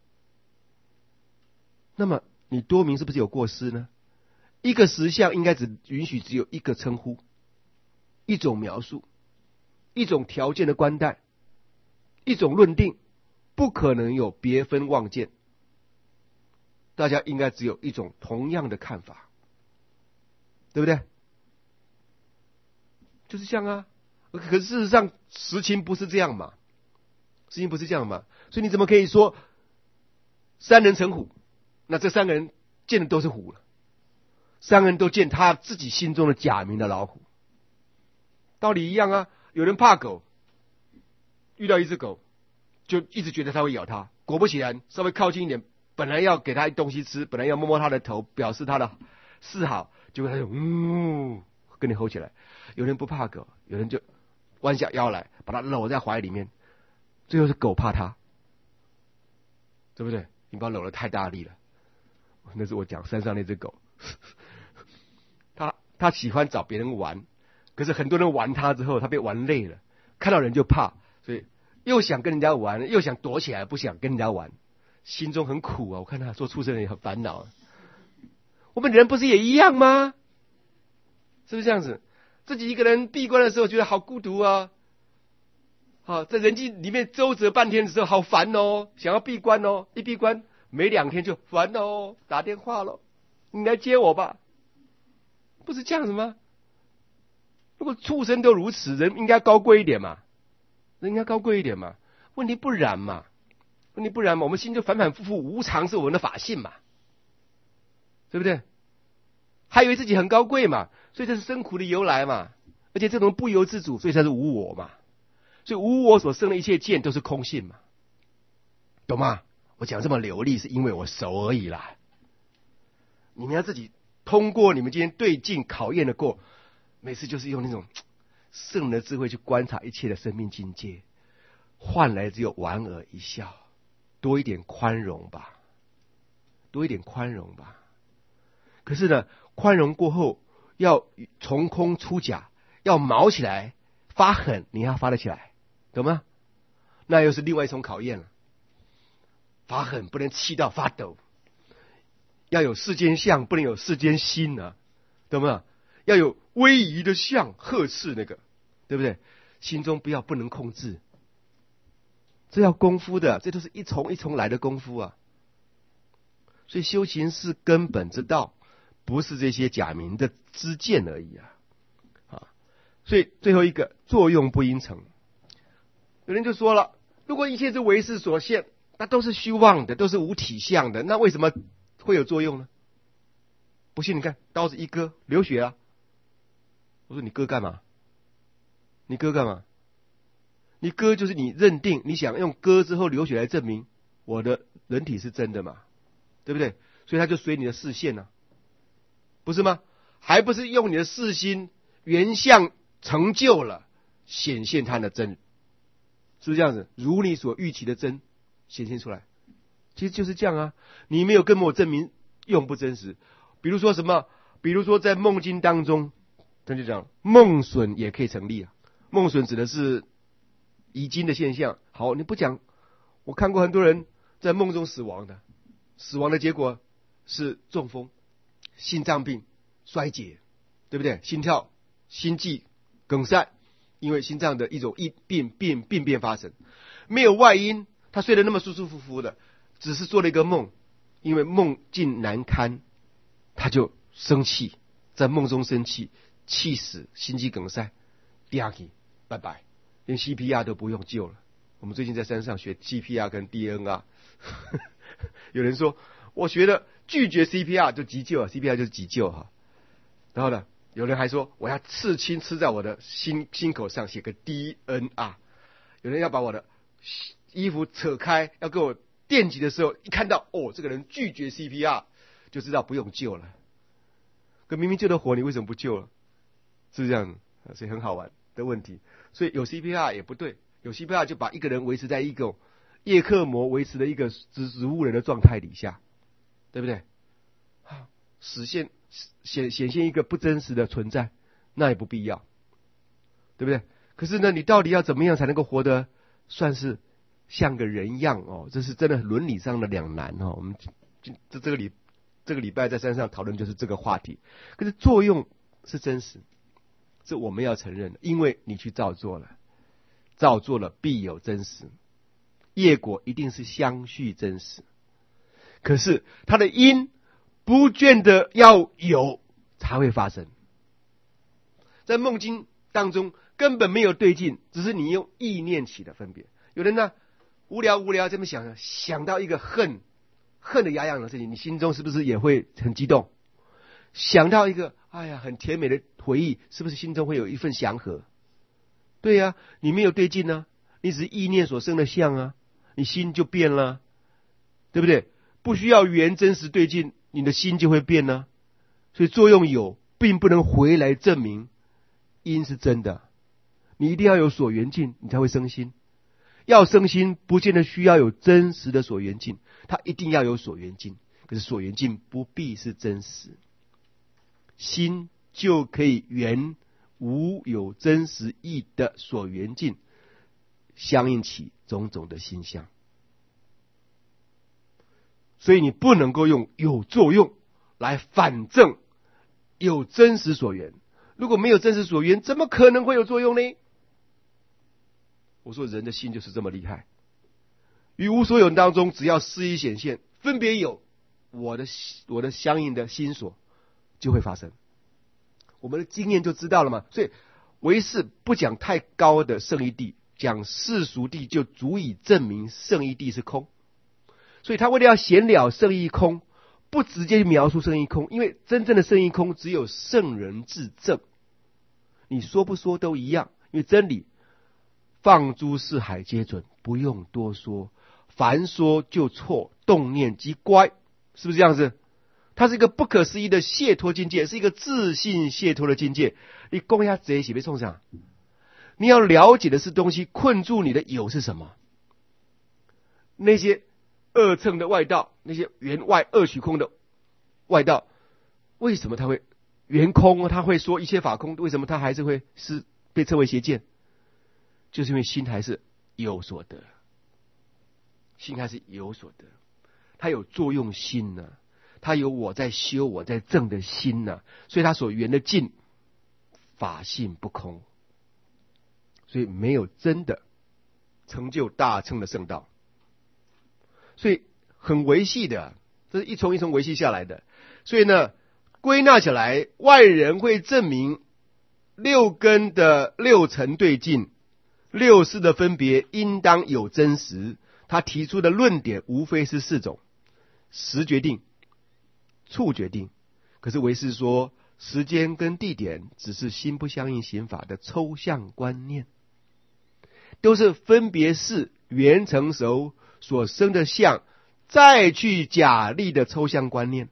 那么你多名是不是有过失呢？一个实相应该只允许只有一个称呼，一种描述，一种条件的观待，一种论定，不可能有别分妄见，大家应该只有一种同样的看法，对不对？就是这样啊。可是事实上实情不是这样嘛，实情不是这样嘛，所以你怎么可以说三人成虎？那这三个人见的都是虎了，三个人都见他自己心中的假名的老虎，道理一样啊。有人怕狗，遇到一只狗就一直觉得它会咬他，果不其然稍微靠近一点，本来要给他东西吃，本来要摸摸他的头表示他的示好，结果他就跟你吼起来。有人不怕狗，有人就弯下腰来把它搂在怀里面，最后是狗怕他，对不对？你把它搂得太大力了。那是我讲山上那只狗他喜欢找别人玩，可是很多人玩他之后他被玩累了，看到人就怕，所以又想跟人家玩，又想躲起来，不想跟人家玩，心中很苦啊。我看他做畜生人也很烦恼。我们人不是也一样吗？是不是这样子？自己一个人闭关的时候觉得好孤独啊，在人际里面周折半天的时候好烦哦，想要闭关哦，一闭关没2天就烦哦，打电话了，你来接我吧，不是这样子吗？如果畜生都如此，人应该高贵一点嘛，人应该高贵一点嘛。问题不然嘛，我们心就反反复复，无常是我们的法性嘛，对不对？还以为自己很高贵嘛，所以这是生苦的由来嘛。而且这种不由自主，所以才是无我嘛。所以无我所生的一切见都是空性嘛，懂吗？我讲这么流利是因为我熟而已啦。你们要自己通过你们今天对境考验的过，每次就是用那种圣人的智慧去观察一切的生命境界，换来只有莞尔一笑，多一点宽容吧，多一点宽容吧。可是呢，宽容过后要从空出假， 要毛起来发狠，你要发得起来，懂吗？那又是另外一种考验了。发狠不能气到发抖，要有世间相，不能有世间心啊，懂吗？要有威仪的相，呵斥那个，对不对？心中不能控制，这要功夫的，这都是一重一重来的功夫啊。所以修行是根本之道，不是这些假名的知见而已啊。所以最后一个，作用不应成。有人就说了，如果一切是为识所现，那都是虚妄的，都是无体相的，那为什么会有作用呢？不信你看，刀子一割，流血啊。我说你割干嘛？你割干嘛？你割就是你认定，你想用割之后流血来证明我的人体是真的嘛，对不对？所以他就随你的视线啊，不是吗？还不是用你的视心原相成就了，显现他的真，是不是这样子？如你所预期的真显现出来，其实就是这样啊。你没有跟我证明用不真实。比如说什么？比如说在梦境当中，他就讲梦损也可以成立啊。梦损指的是遗精的现象。好，你不讲，我看过很多人在梦中死亡的，死亡的结果是中风、心脏病、衰竭，对不对？心跳、心悸、梗塞，因为心脏的一种病变发生，没有外因，他睡得那么舒舒服服的，只是做了一个梦，因为梦境难堪，他就生气，在梦中生气，气死，心肌梗塞，掉去，拜拜，连 CPR 都不用救了。我们最近在山上学 CPR 跟 DNR， 有人说我学了拒绝 CPR 就急救啊 ，CPR 就是急救哈。然后呢，有人还说我要刺青刺在我的心口上写个 DNR， 有人要把我的衣服扯开，要给我电击的时候，一看到这个人拒绝 CPR， 就知道不用救了。可明明救的活，你为什么不救了？是不是这样？所以很好玩的问题。所以有 CPR 也不对，有 CPR 就把一个人维持在一种叶克膜维持的一个植物人的状态底下，对不对？显现一个不真实的存在，那也不必要，对不对？可是呢，你到底要怎么样才能够活得算是像个人样哦？这是真的伦理上的两难哦。我们这个礼拜在山上讨论就是这个话题。可是作用是真实，这我们要承认的，因为你去照做了，照做了必有真实，业果一定是相续真实。可是它的因不见得要有才会发生，在梦境当中根本没有对境，只是你用意念起的分别。有人呢无聊这么想到一个恨得牙痒的事情，你心中是不是也会很激动？想到一个很甜美的回忆，是不是心中会有一份祥和？对啊，你没有对境啊，你只是意念所生的相啊，你心就变了，对不对？不需要原真实对境，你的心就会变呢。所以作用有，并不能回来证明因是真的。你一定要有所缘境，你才会生心。要生心，不见得需要有真实的所缘境，它一定要有所缘境。可是所缘境不必是真实，心就可以缘无有真实义的所缘境，相应起种种的心相。所以你不能够用有作用来反证有真实所缘。如果没有真实所缘，怎么可能会有作用呢？我说人的心就是这么厉害，于无所有当中，只要思一显现，分别有我的相应的心所，就会发生。我们的经验就知道了嘛。所以唯识不讲太高的圣义谛，讲世俗谛就足以证明圣义谛是空。所以他为了要显了圣义空，不直接描述圣义空，因为真正的圣义空只有圣人自证，你说不说都一样。因为真理放诸四海皆准，不用多说，凡说就错，动念即乖，是不是这样子？它是一个不可思议的解脱境界，是一个自信解脱的境界。你讲一下这些被冲上，你要了解的是东西困住你的有是什么？那些二乘的外道，那些缘外二虚空的外道，为什么他会圆空，他会说一切法空，为什么他还是会被称为邪见？就是因为心还是有所得，心还是有所得，他有作用心呢，他有我在修我在证的心呢，所以他所缘的境法性不空，所以没有真的成就大乘的圣道，所以很维系的，这是一重一重维系下来的。所以呢，归纳起来，外人会证明六根的六尘对境、六识的分别应当有真实。他提出的论点无非是四种：时决定、处决定。可是唯识说，时间跟地点只是心不相应刑法的抽象观念，都是分别是缘成熟所生的相，再去假立的抽象观念。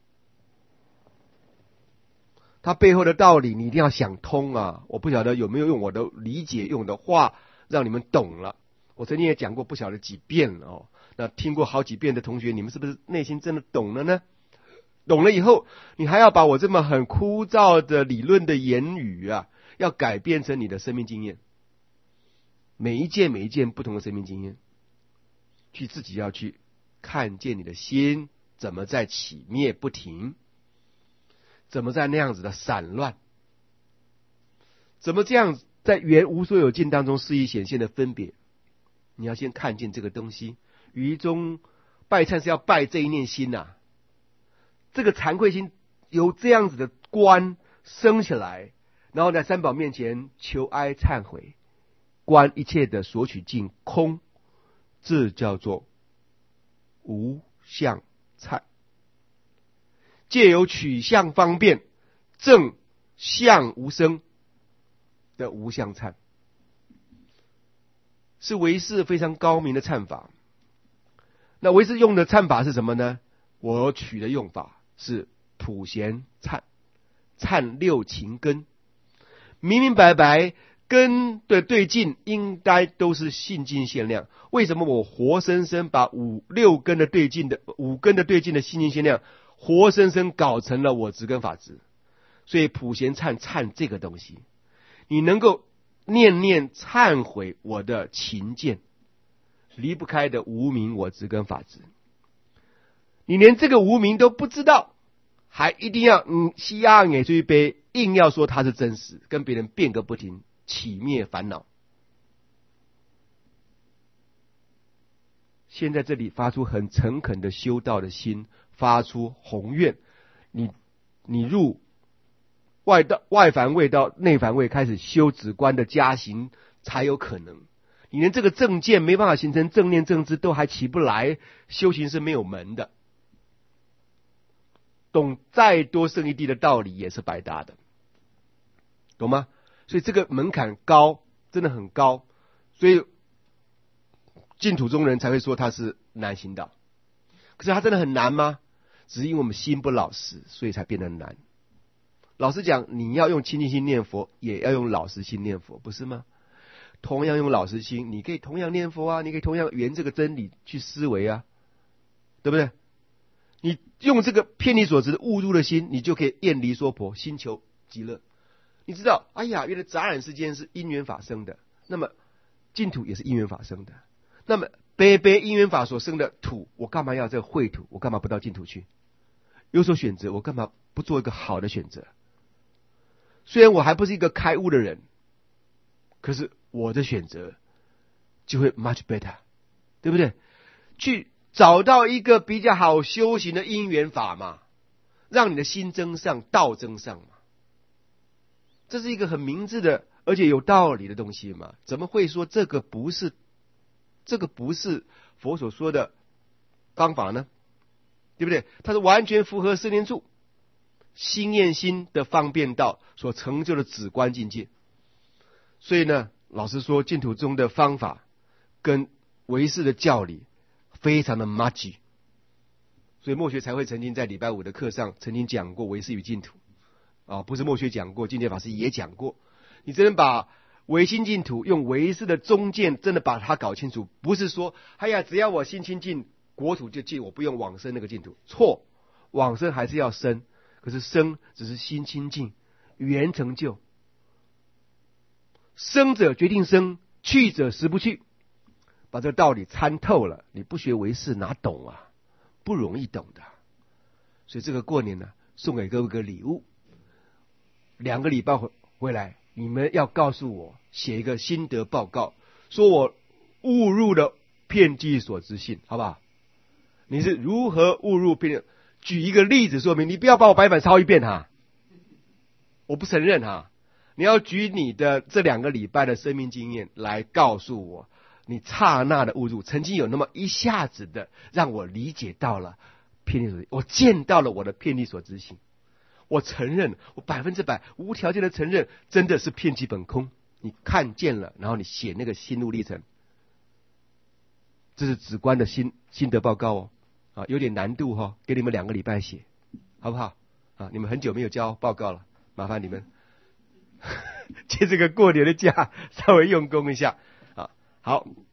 它背后的道理你一定要想通啊！我不晓得有没有用我的理解、用我的话让你们懂了。我曾经也讲过不晓得几遍了哦。那听过好几遍的同学，你们是不是内心真的懂了呢？懂了以后，你还要把我这么很枯燥的理论的言语啊，要改变成你的生命经验。每一件不同的生命经验，去自己要去看见你的心怎么在起灭不停，怎么在那样子的散乱，怎么这样在缘无所有境当中肆意显现的分别。你要先看见这个东西。于中拜忏是要拜这一念心啊，这个惭愧心由这样子的观升起来，然后在三宝面前求哀忏悔，观一切的所取境空，这叫做无相忏。借由取相方便证相无生的无相忏，是唯识非常高明的忏法。那唯识用的忏法是什么呢？我取的用法是普贤忏，忏六情根，明明白白根的对境应该都是性境限量，为什么我活生生把五根的对境的性境限量活生生搞成了我执跟法执？所以普贤忏这个东西，你能够念念忏悔我的情见，离不开的无明我执跟法执。你连这个无明都不知道，还一定要西亚眼这一杯，硬要说它是真实，跟别人辩个不停，起灭烦恼。现在这里发出很诚恳的修道的心，发出宏愿，你入外凡位到内凡位，开始修止观的加行才有可能。你连这个正见没办法形成正念正知都还起不来，修行是没有门的。懂再多圣义谛的道理也是白搭的，懂吗？所以这个门槛高，真的很高，所以净土中人才会说它是难行道。可是它真的很难吗？只是因为我们心不老实，所以才变得难。老实讲，你要用清净心念佛，也要用老实心念佛，不是吗？同样用老实心，你可以同样念佛啊，你可以同样圆这个真理去思维啊，对不对？你用这个偏离所执的误入的心，你就可以厌离娑婆，心求极乐。你知道，哎呀，原来杂染世间是因缘法生的，那么净土也是因缘法生的。那么悲因缘法所生的土，我干嘛要这个秽土？我干嘛不到净土去？有所选择，我干嘛不做一个好的选择？虽然我还不是一个开悟的人，可是我的选择就会 much better， 对不对？去找到一个比较好修行的因缘法嘛，让你的心增上，道增上嘛。这是一个很明智的而且有道理的东西嘛，怎么会说这个不是佛所说的方法呢？对不对？它是完全符合四念处心验心的方便道所成就的止观境界。所以呢，老实说，净土中的方法跟唯识的教理非常的 match， 所以默学才会曾经在礼拜五的课上曾经讲过唯识与净土啊，不是默学讲过，净界法师也讲过。你真的把唯心净土用唯识的中见真的把它搞清楚，不是说哎呀，只要我心清净，国土就净，我不用往生那个净土。错，往生还是要生， 可是生只是心清净，原成就。生者决定生，去者实不去。把这个道理参透了，你不学为师哪懂啊？不容易懂的。所以这个过年呢，送给各位个礼物。2个礼拜回来，你们要告诉我，写一个心得报告，说我误入了遍计所知性，好不好？你是如何误入遍？举一个例子说明，你不要把我白板抄一遍哈，我不承认哈。你要举你的这2个礼拜的生命经验来告诉我，你刹那的误入，曾经有那么一下子的让我理解到了遍计所知，我见到了我的遍计所知性，我承认，我100%无条件的承认，真的是遍计本空。你看见了，然后你写那个心路历程，这是直观的心得报告哦。啊，有点难度哈，给你们2个礼拜写，好不好？啊，你们很久没有交报告了，麻烦你们借这个过年的假稍微用功一下啊。好。